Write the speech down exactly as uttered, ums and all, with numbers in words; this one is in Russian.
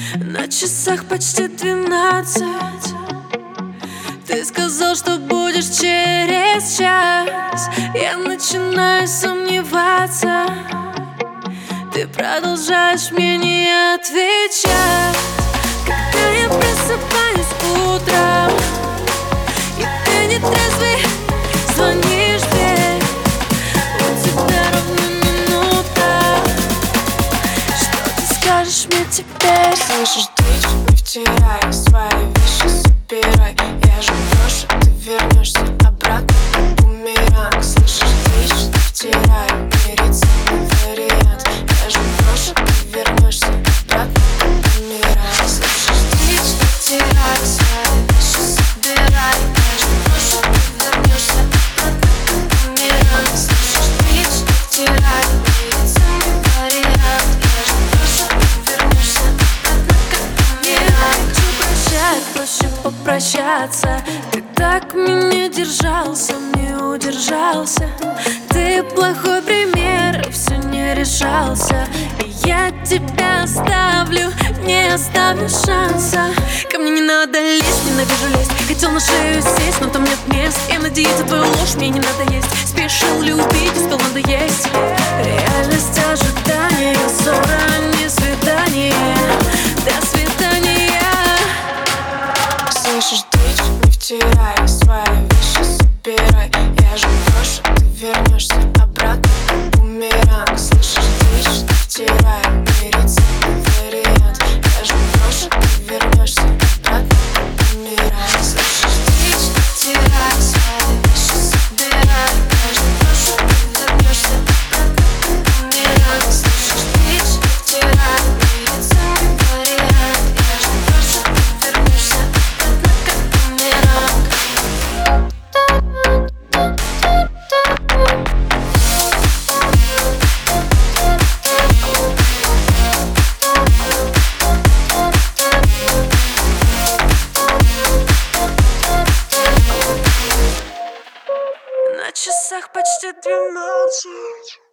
На часах почти двенадцать. Ты сказал, что будешь через час. Я начинаю сомневаться. Ты продолжаешь мне не отвечать. Когда я просыпаюсь утром, и ты не трезвый, звонишь в дверь. У тебя ровно минута. Что ты скажешь мне теперь? Слышишь, дичь, не втирай, свои вещи собирай. Я же брошу, ты вернешься обратно, как бумеранг. Слышишь, дичь, не втирай, мириться не вариант. Я же брошу, ты вернешься обратно, как бумеранг. Слышишь, дичь, не втирай, свои вещи собирай. Я же брошу, ты вернешься обратно, как бумеранг. Слышишь, дичь, не втирай, мириться не вариант. Я же брошу, ты вернешься обратно, как бумеранг. Хочу прощать, проще попрощаться. Ты так меня держал, сам не удержался. Ты плохой пример, и все не решался. И я тебя оставлю, не оставлю шанса. Ко мне не надо лезть, ненавижу лезть. Хотел на шею сесть, но там нет мест. Я надеюсь, твою ложь мне не надо есть. Спешил любить, успел надоесть. Реальность ожидания, ссора, не свидание. До свидания. Слышишь, дичь, не втирай, свои вещи собирай. Я же брошу, ты вернешься обратно, как бумеранг. Слышишь, дичь, не втирай, мириться не вариант. Я же брошу, ты вернешься обратно, как бумеранг. Слышишь, дичь, не втирай, свои вещи собирай. Я же брошу, ты вернешься обратно, как бумеранг. Слышишь, дичь, не втирай, мириться не вариант. Я же брошу, ты вернешься обратно, как бумеранг. На часах почти двенадцать.